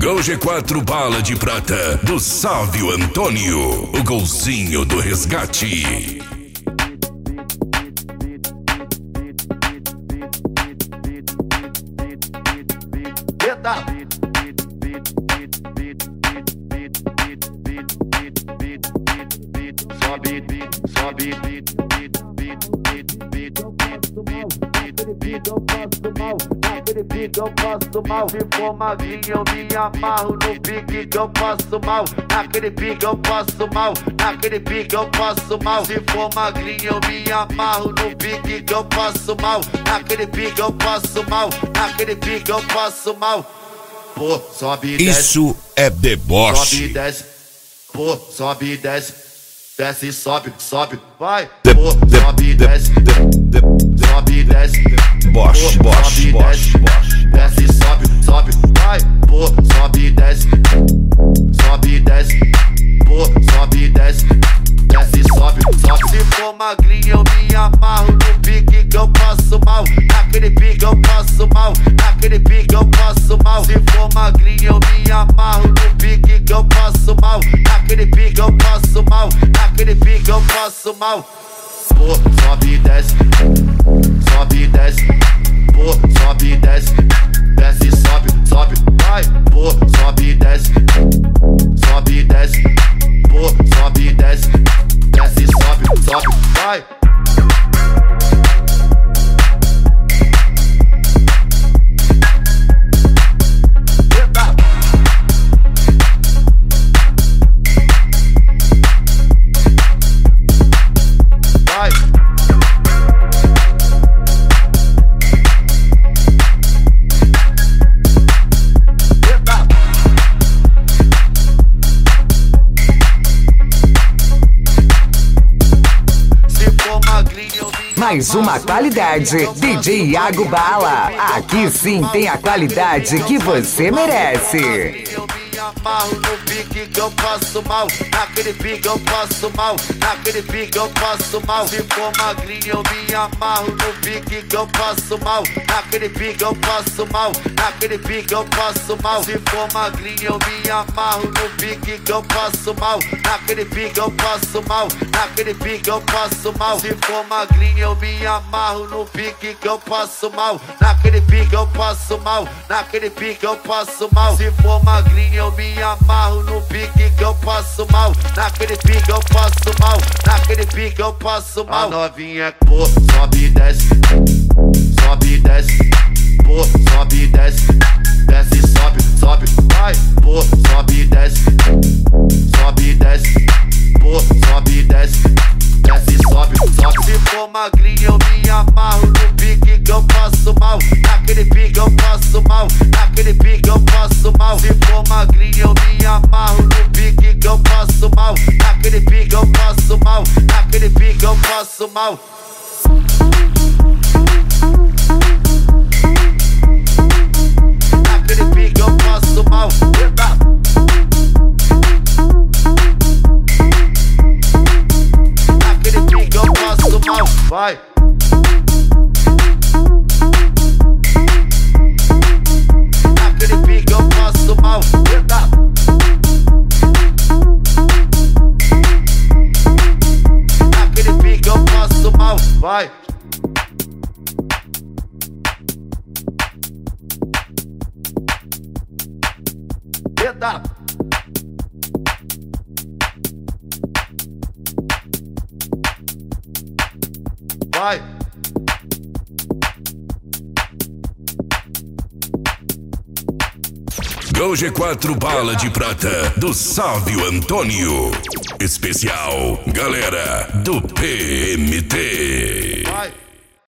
Gol G4 bala de prata do Sávio Antônio, o golzinho do resgate. Eita! Sobe, sobe, naquele pique eu passo mal. Se for magrinho eu me amarro no pique que eu passo mal. Naquele pique eu passo mal, naquele pique eu passo mal. Se for magrinho eu me amarro no pique que eu passo mal. Naquele pique eu passo mal, naquele pique eu passo mal. Pô, sobe e desce. Isso é deboche. Sobe e desce. Pô, sobe e desce. Desce e sobe, sobe, vai. Pô, sobe e desce. Sobe e desce. Boche, boche, boche, boche. Desce e sobe, sobe, vai. Pô, sobe e desce. Sobe e desce. Pô, sobe e desce. Desce e sobe, sobe. Se for magrinho eu me amarro no pique que eu passo mal. Naquele pique eu passo mal. Naquele pique eu passo mal. Se for magrinho eu me amarro no pique que eu passo mal. Naquele pique eu passo mal. Naquele pique eu passo mal. Pô, sobe e desce. Sobe e desce. Pô, sobe e desce. Desce e sobe, sobe, vai. Pô, sobe e desce. Sobe e desce. Pô, sobe e desce. Desce e sobe, sobe, vai. Mais uma qualidade, DJ Iago Bala. Aqui sim tem a qualidade que você merece. Amarro no pique que eu passo mal. Naquele pique eu passo mal. Naquele pique eu passo mal. Se for magrinho eu me amarro no pique que eu passo mal. Naquele pique eu passo mal. Naquele pique eu passo mal. Se for magrinho eu me amarro no pique que eu passo mal. Naquele pique eu passo mal. Naquele pique eu passo mal. Se for magrinho eu me amarro no pique que eu passo mal. Naquele pique eu passo mal. Naquele pique eu passo mal. Se for magrinho eu me amarro no pique que eu passo mal. Naquele pique eu passo mal. Naquele pique eu passo mal. A novinha pô, sobe e desce. Sobe e desce. Pô, sobe e desce. Desce e sobe, sobe, vai. Pô, sobe e desce. Sobe e desce. Pô, sobe e desce. Desce e sobe, sobe. Se for magrinho eu me amarro no pique que eu passo mal. Naquele pique eu passo mal. Naquele pique eu passo mal. Se for magrinho eu me amarro no pique que eu passo mal. Naquele pique eu passo mal. Naquele pique eu passo mal. Naquele pique eu passo mal. Eita! Naquele pique eu passo mal. Vai! Naquele pique eu passo mal. Eita! Naquele pique eu passo mal. Vai! Eita! Vai! Gol G4 bala de prata do Sávio Antônio. Especial Galera do PMT. Vai!